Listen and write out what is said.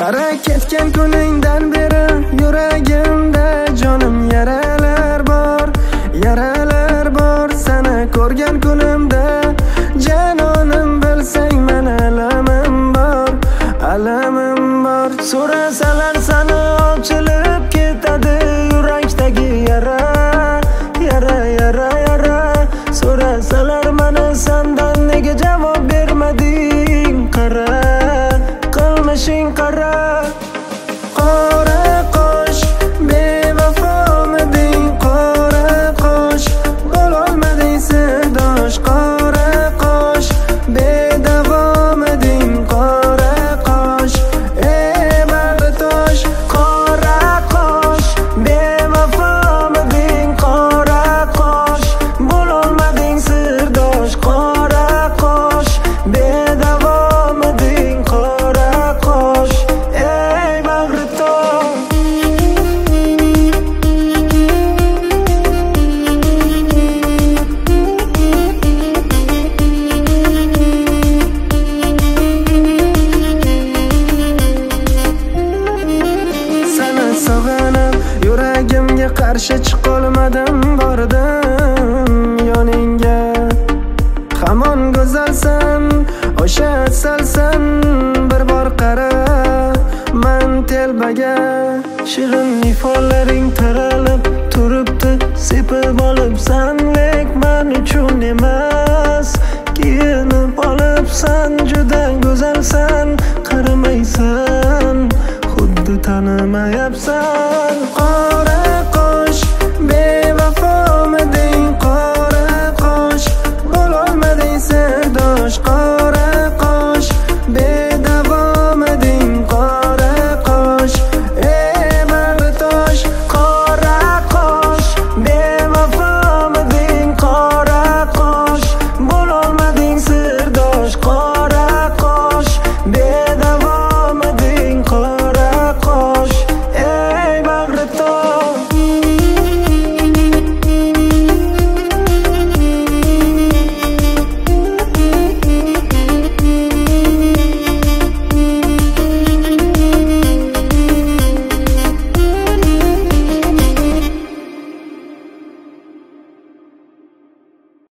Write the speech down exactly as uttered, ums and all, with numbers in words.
Qara ketgan kuningdan beri yuragimda jonim yaralar bor, yaralar bor. Sana ko'rgan kunimda janonim bilsang mana alamim bor, alamim bor. So'rasalar sani ochilib ketadi yurakdagi yara, yara, yara, yara. So'rasalar mana sendan nega javob bermading? Qara, qilmishing qara. Qora qosh, bevafomiding? Qora qosh, bo'lolmading sirdosh. Qora qosh, bedavomiding? Qora qosh, ey bag'ritosh. Qora qosh, bevafomiding? Qora qosh, bo'lolmading sirdosh. Qora qosh, bedavomiding? Qora qosh, ey bag'ritosh. Sana sog'inib yuragimga qarshi chiqolmadim, bordim yoningga. Hamon go'zalsan, o'sha asalsan, bir bor qara man telbaga. Shirin ifollaring taralib turibdi, sepib olibsan, lek men uchun emas. Kiyinib olibsan, juda go'zalsan, qaramaysan, xuddi tanimayapsan.